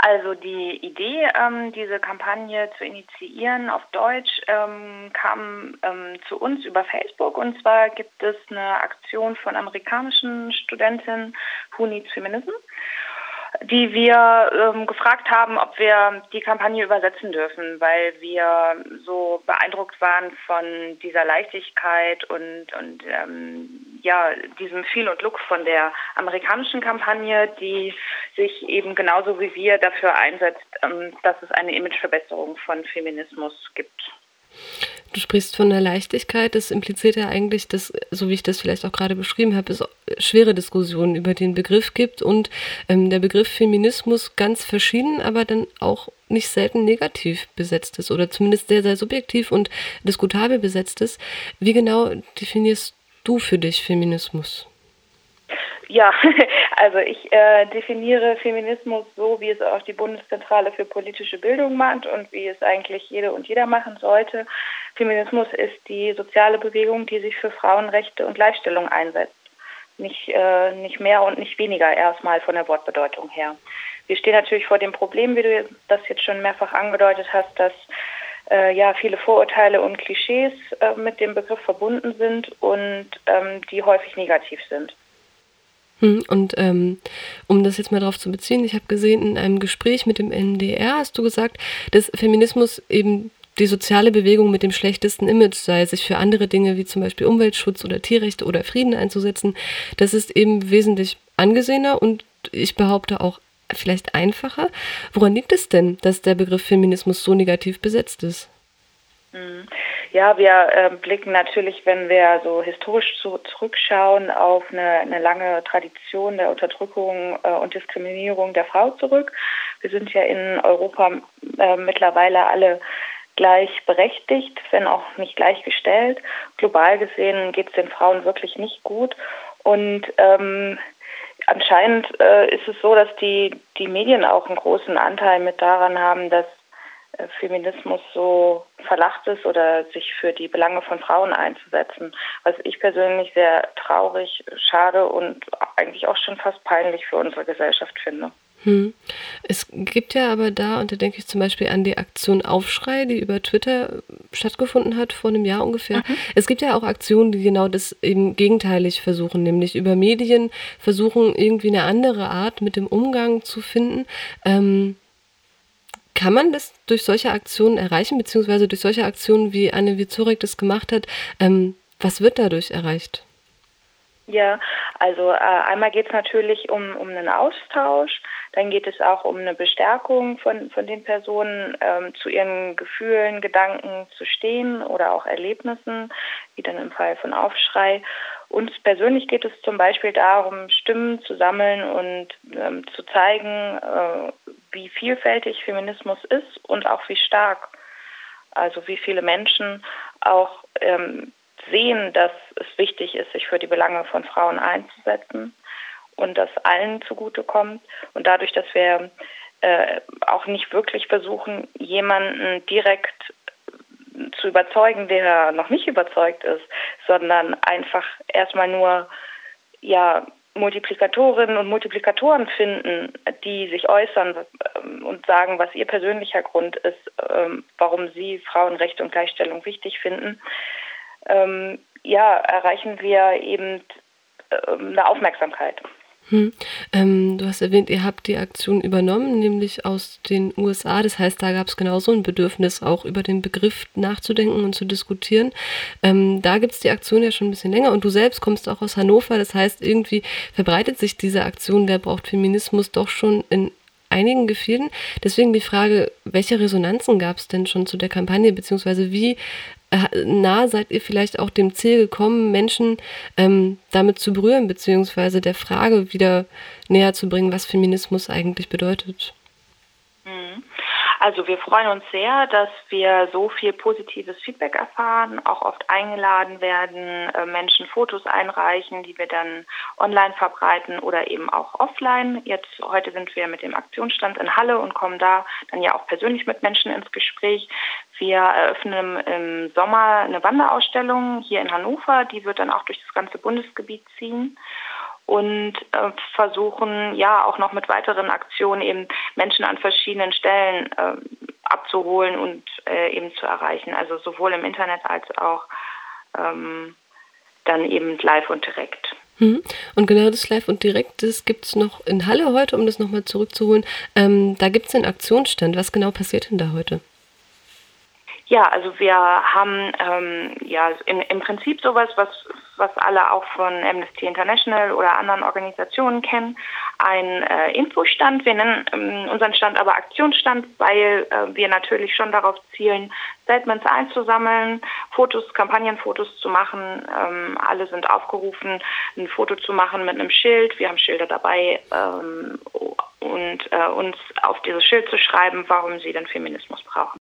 Also die Idee, diese Kampagne zu initiieren auf Deutsch, kam zu uns über Facebook. Und zwar gibt es eine Aktion von amerikanischen Studentinnen, Who Needs Feminism, die wir gefragt haben, ob wir die Kampagne übersetzen dürfen, weil wir so beeindruckt waren von dieser Leichtigkeit und diesem Feel und Look von der amerikanischen Kampagne, die sich eben genauso wie wir dafür einsetzt, dass es eine Imageverbesserung von Feminismus gibt. Du sprichst von der Leichtigkeit, das impliziert ja eigentlich, dass, so wie ich das vielleicht auch gerade beschrieben habe, es schwere Diskussionen über den Begriff gibt und der Begriff Feminismus ganz verschieden, aber dann auch nicht selten negativ besetzt ist oder zumindest sehr, sehr subjektiv und diskutabel besetzt ist. Wie genau definierst du für dich Feminismus? Ja, also ich definiere Feminismus so, wie es auch die Bundeszentrale für politische Bildung macht und wie es eigentlich jede und jeder machen sollte. Feminismus ist die soziale Bewegung, die sich für Frauenrechte und Gleichstellung einsetzt. Nicht mehr und nicht weniger erstmal von der Wortbedeutung her. Wir stehen natürlich vor dem Problem, wie du das jetzt schon mehrfach angedeutet hast, dass viele Vorurteile und Klischees mit dem Begriff verbunden sind und die häufig negativ sind. Und um das jetzt mal drauf zu beziehen, ich habe gesehen, in einem Gespräch mit dem NDR hast du gesagt, dass Feminismus eben die soziale Bewegung mit dem schlechtesten Image sei, sich für andere Dinge wie zum Beispiel Umweltschutz oder Tierrechte oder Frieden einzusetzen. Das ist eben wesentlich angesehener und ich behaupte auch vielleicht einfacher. Woran liegt es denn, dass der Begriff Feminismus so negativ besetzt ist? Ja, wir blicken natürlich, wenn wir so historisch zurückschauen, auf eine lange Tradition der Unterdrückung und Diskriminierung der Frau zurück. Wir sind ja in Europa mittlerweile alle gleichberechtigt, wenn auch nicht gleichgestellt. Global gesehen geht es den Frauen wirklich nicht gut. Und anscheinend ist es so, dass die Medien auch einen großen Anteil mit daran haben, dass Feminismus so verlacht ist oder sich für die Belange von Frauen einzusetzen, was ich persönlich sehr traurig, schade und eigentlich auch schon fast peinlich für unsere Gesellschaft finde. Es gibt ja aber da, und da denke ich zum Beispiel an die Aktion Aufschrei, die über Twitter stattgefunden hat vor einem Jahr ungefähr. Es gibt ja auch Aktionen, die genau das eben gegenteilig versuchen, nämlich über Medien versuchen, irgendwie eine andere Art mit dem Umgang zu finden. Kann man das durch solche Aktionen erreichen, beziehungsweise durch solche Aktionen, wie Anne Wieczorek das gemacht hat? Was wird dadurch erreicht? Ja, also einmal geht es natürlich um einen Austausch, dann geht es auch um eine Bestärkung von den Personen, zu ihren Gefühlen, Gedanken zu stehen oder auch Erlebnissen, wie dann im Fall von Aufschrei. Uns persönlich geht es zum Beispiel darum, Stimmen zu sammeln und zu zeigen, wie vielfältig Feminismus ist und auch wie stark. Also wie viele Menschen auch sehen, dass es wichtig ist, sich für die Belange von Frauen einzusetzen und das allen zugutekommt. Und dadurch, dass wir auch nicht wirklich versuchen, jemanden direkt zu überzeugen, der noch nicht überzeugt ist, sondern einfach erstmal nur Multiplikatorinnen und Multiplikatoren finden, die sich äußern und sagen, was ihr persönlicher Grund ist, warum sie Frauenrechte und Gleichstellung wichtig finden, erreichen wir eben eine Aufmerksamkeit. Du hast erwähnt, ihr habt die Aktion übernommen, nämlich aus den USA. Das heißt, da gab es genauso ein Bedürfnis, auch über den Begriff nachzudenken und zu diskutieren. Da gibt es die Aktion ja schon ein bisschen länger und du selbst kommst auch aus Hannover. Das heißt, irgendwie verbreitet sich diese Aktion, wer braucht Feminismus, doch schon in einigen Gefilden. Deswegen die Frage, welche Resonanzen gab es denn schon zu der Kampagne, beziehungsweise wie nah seid ihr vielleicht auch dem Ziel gekommen, Menschen damit zu berühren, beziehungsweise der Frage wieder näher zu bringen, was Feminismus eigentlich bedeutet? Also wir freuen uns sehr, dass wir so viel positives Feedback erfahren, auch oft eingeladen werden, Menschen Fotos einreichen, die wir dann online verbreiten oder eben auch offline. Heute sind wir mit dem Aktionsstand in Halle und kommen da dann ja auch persönlich mit Menschen ins Gespräch. Wir eröffnen im Sommer eine Wanderausstellung hier in Hannover, die wird dann auch durch das ganze Bundesgebiet ziehen. und versuchen ja auch noch mit weiteren Aktionen eben Menschen an verschiedenen Stellen abzuholen und eben zu erreichen. Also sowohl im Internet als auch dann eben live und direkt. Und genau das Live und Direkt, das gibt es noch in Halle heute, um das nochmal zurückzuholen. Da gibt es einen Aktionsstand. Was genau passiert denn da heute? Ja, also wir haben im Prinzip sowas, was alle auch von Amnesty International oder anderen Organisationen kennen, ein Infostand. Wir nennen unseren Stand aber Aktionsstand, weil wir natürlich schon darauf zielen, Statements einzusammeln, Kampagnenfotos zu machen. Alle sind aufgerufen, ein Foto zu machen mit einem Schild. Wir haben Schilder dabei und uns auf dieses Schild zu schreiben, warum sie den Feminismus brauchen.